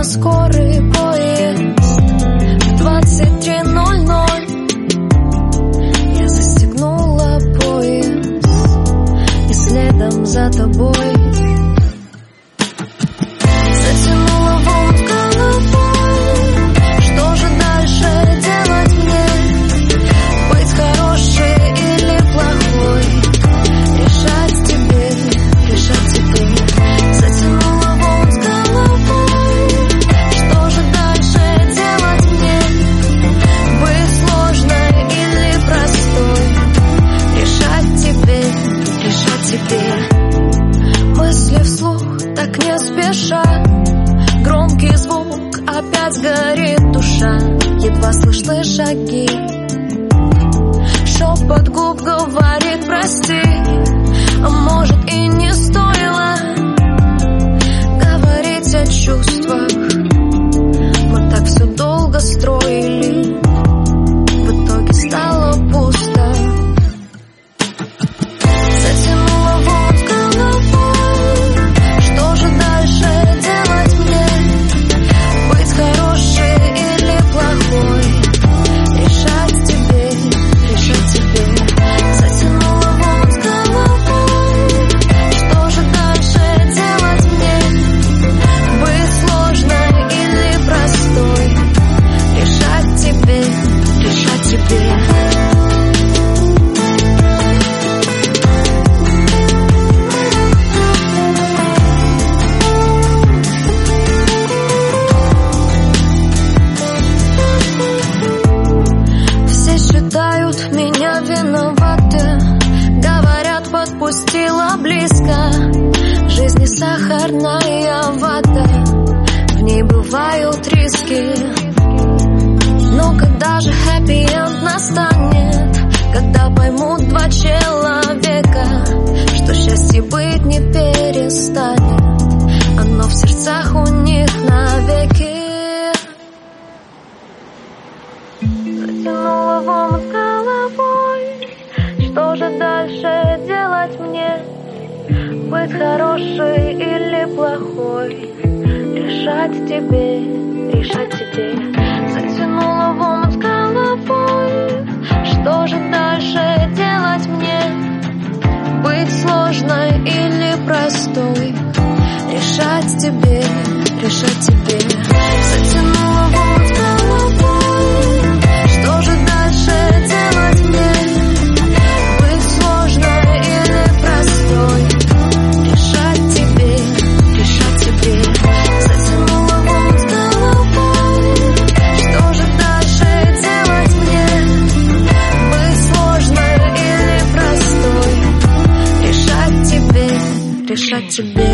скорый поезд в 23:00. Я застегнула пояс и следом за тобой затянула в омут головой. Что же дальше делать мне? Быть хорошей или плохой? Решать тебе, решать тебе. Затянула в омут головой. Что же дальше делать мне? Быть сложной или простой? Решать тебе, решать тебе. Мысли вслух, так не спеша. Громкий звук, опять горит душа. Едва слышны шаги. Шепот губ говорит прости. А может и не стоило говорить о чувствах. Мы так все долго строили. В итоге стало пусто. Затянула в омут головой. Что же дальше делать мне? Быть хорошей или плохой? Решать тебе, решать тебе. Затянула в омут головой. Что же дальше делать мне? Быть сложной или простой? Решать тебе, решать тебе. Все считают меня виноватой. Говорят, подпустила близко. В жизни сахарная вата. В ней бывают риски. Но когда же хэппи-энд настанет? Когда поймут два человека, что счастье быть не перестанет. Оно в сердцах у них навеки. Затянула в омут головой. Что же дальше делать мне? Быть хорошей или плохой? Решать тебе, решать тебе. Затянула в омут головой. Что же дальше делать мне? Быть сложной или простой? Решать тебе, решать тебе. Затянула в омут головой. Что же дальше делать мне? Быть сложной или простой? Решать тебе, решать тебе. Затянула в омут головой. Что же дальше делать мне? Быть сложной или простой? Решать тебе, решать тебе.